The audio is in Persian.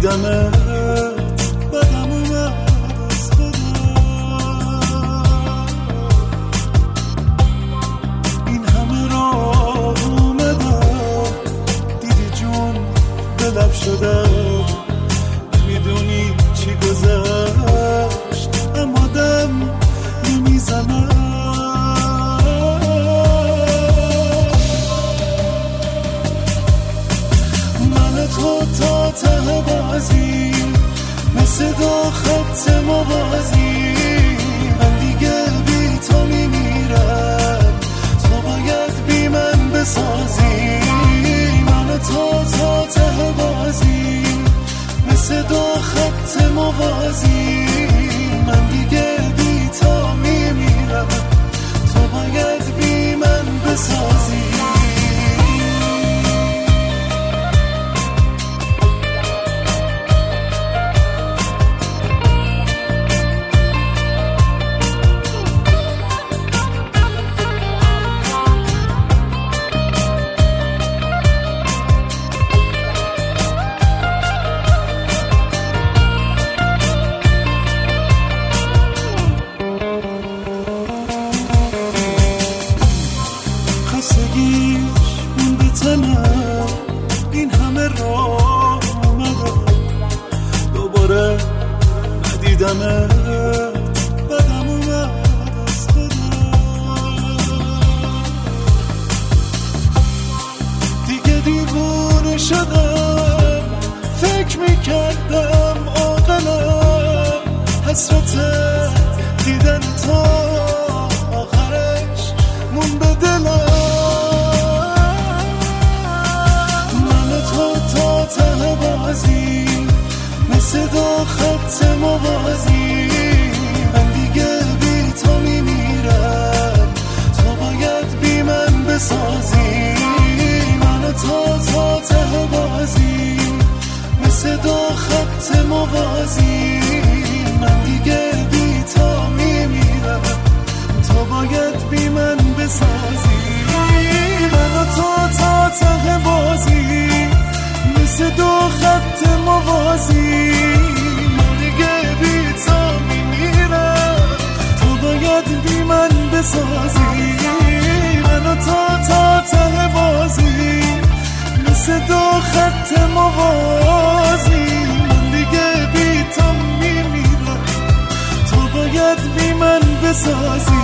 ندیدمت بدم اومد از خودم. این همه راه اومدم دیدی جون دلم شدم، میدونی چی گذشت اما دم نمیزنم. من تو تا ته بازی مثل دو خط موازی، من دیگه بی تو میمیرم، تو باید بی من بسازی. من تو تا ته بازی مثل دو خط موازی، من دیگه بی تو میمیرم، تو باید بی من بسازی. این همه راه اومدم دوباره ندیدمت بدم اومد از خودم. دیگه دیوونه شدم، فکر میکردم عاقلم، حسرت دیدن تو آخرش مون به دلم. ته بازی مثل دو خط موازی، من دیگه بی تو میمیرم، تو باید بی من بسازی. من تو تا ته بازی مثل دو خط موازی، من دیگه بی تو میمیرم، تو باید بی من بسازی. من تو تا ته بازی مثل دو خط موازی، من دیگه بی تو میمیرم، تو باید بی من بسازی. من تو تا ته بازی مثل دو خط موازی، من دیگه بی تو میمیرم، تو باید بی من بسازی.